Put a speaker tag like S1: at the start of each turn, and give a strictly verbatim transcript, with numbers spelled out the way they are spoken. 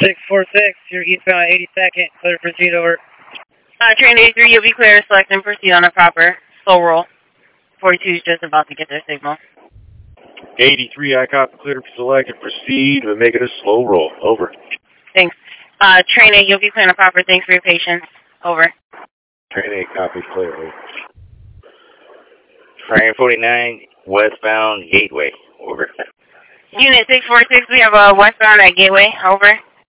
S1: six four six, you're eastbound eighty-second, clear to proceed, over.
S2: Uh, train eighty-three, you'll be clear to select and proceed on a proper slow roll. forty-two is just about to get their signal.
S3: eighty-three, I copy, clear to select and proceed, but make it a slow roll, over.
S2: Thanks. Uh, train eight, you'll be clear on a proper, thanks for your patience, over.
S3: Train eight, copy, clear, over.
S4: Train forty-nine, westbound Gateway, over.
S2: Unit six four six, we have a westbound at Gateway, over.